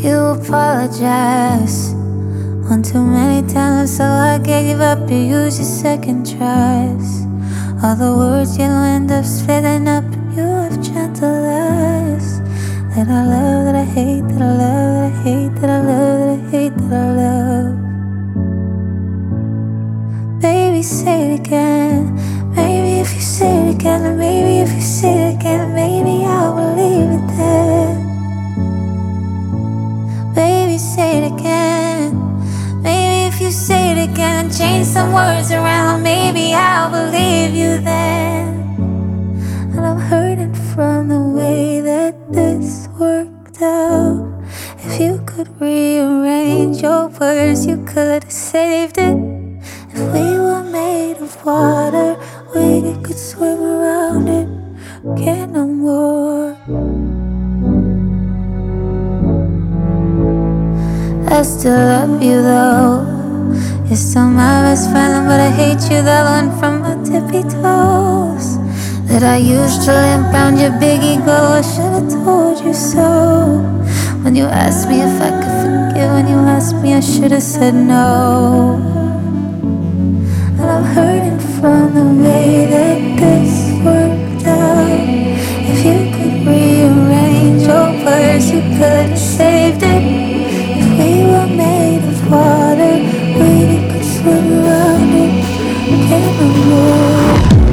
You apologize one too many times, so I gave up. You use your second tries. All the words you'll end up splitting up. You have gentle lies that I love, that I hate, that I love, that I hate, that I love, that I hate, that I love. Baby, say it again. Maybe if you say it again, maybe if you say it again, maybe I'll believe it then. Baby, say it again. Maybe if you say it again and change some words around, maybe I'll believe you then. And I'm hurting from the way that this worked out. If you could rearrange your words, you could have saved it. If we were made of water, we could swim around it. Can't no more. I still love you though. You're still my best friend, but I hate you. That one from my tippy toes. That I used to limp round your big ego. I should've told you so. When you asked me if I could forgive, when you asked me, I should've said no. And I'm hurting from the way that this worked out. If you could rearrange your words, you could have saved it. We were made of water, we could swim around it, can't no more.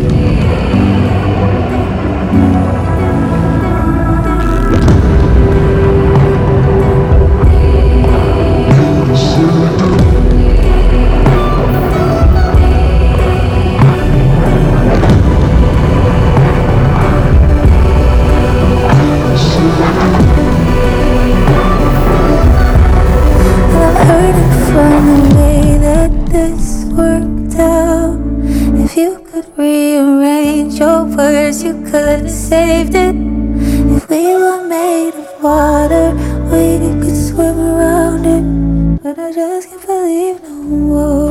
From the way that this worked out. If you could rearrange your words, you could have saved it. If we were made of water, we could swim around it. But I just can't believe no more.